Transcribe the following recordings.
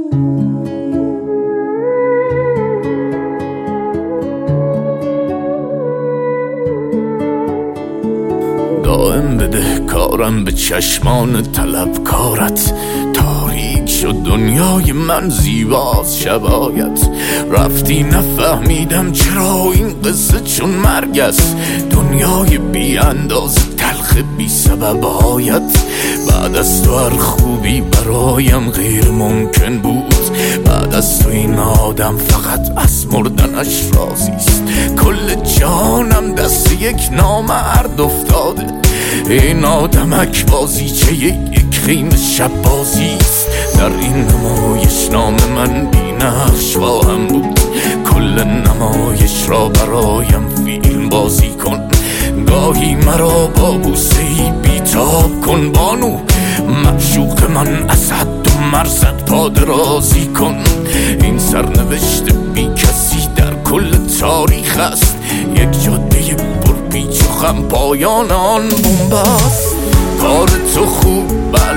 دائم بده کارم به چشمان طلبکارت، تاریک شد دنیای من زیباز شبایت. رفتی نفهمیدم چرا این قصه چون مرگ است، دنیای بی انداز تلخ بی سببایت. بعد از تو هر خوبی برایم غیر ممکن بود، بعد از تو این آدم فقط از مردنش راضیست. کل جانم دست یک نامرد افتاده، این آدمک بازیچه یک خیم شب بازیست. در این نمایش نام من بی نقش خواهم بود، کل نمایش را برایم فیلم بازی کن. گاهی مرا با بوسه‌ای بیتاب کن بانو، معشوق من از حد و مرزت پادرازی کن. این سرنوشت بی کسی در کل تاریخ است، یک جاده پرپیچ و خم پایان آن بنبست. کار تو خوب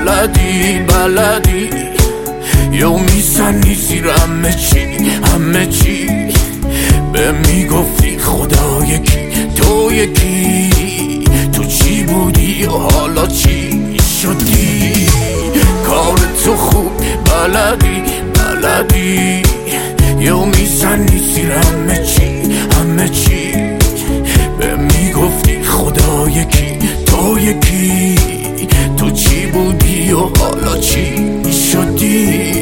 بلدی یا میزنی زیر همه چی به میگفتی خدا یکی تو یکی، تو چی بودی و حالا چی شدی؟ کار تو خوب بلدی یا میزنی زیر همه چی به میگفتی خدا یکی تو یکی، تو چی بودی و حالا چی شدی؟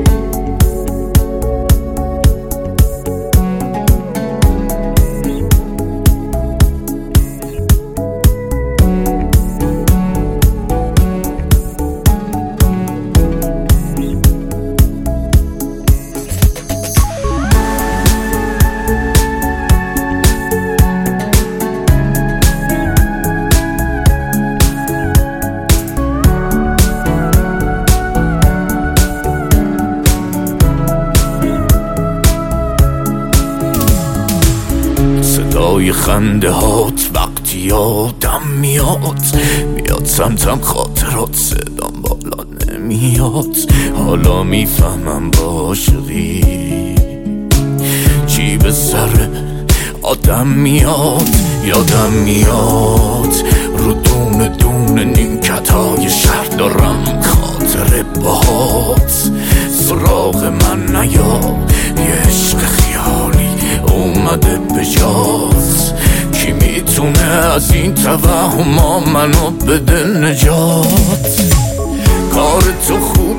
صدای خنده هات وقتی یادم میاد سمتم خاطرات، صدام بالا نمیاد. حالا میفهمم با عاشقی چی به سر آدم میاد. یادم میاد رو دونه نیمکت های شهر دارم خاطر باهات. سراغ من نیا، یه عشق خیالی اومده به جات. کی میتونه از این توهما منو بده نجات؟ کار تو خوب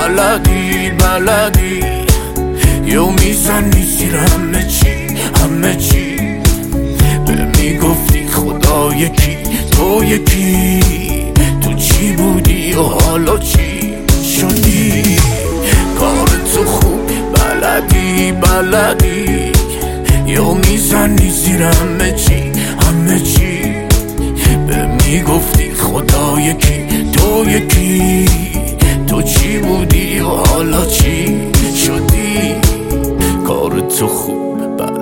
بلدی یا میزنی زیر همه چی به میگفتی خدا یکی تو یکی، تو چی بودی و حالا چی شدی؟ کار تو خوب بلدی یا میزنی زیر همه چی به میگفتی خدا یکی تو یکی، تو چی بودی و حالا چی شدی؟ کار تو خوب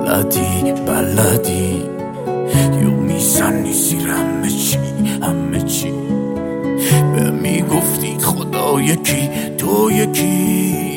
بلدی یا میزنی زیر همه چی به میگفتی خدا یکی تو یکی،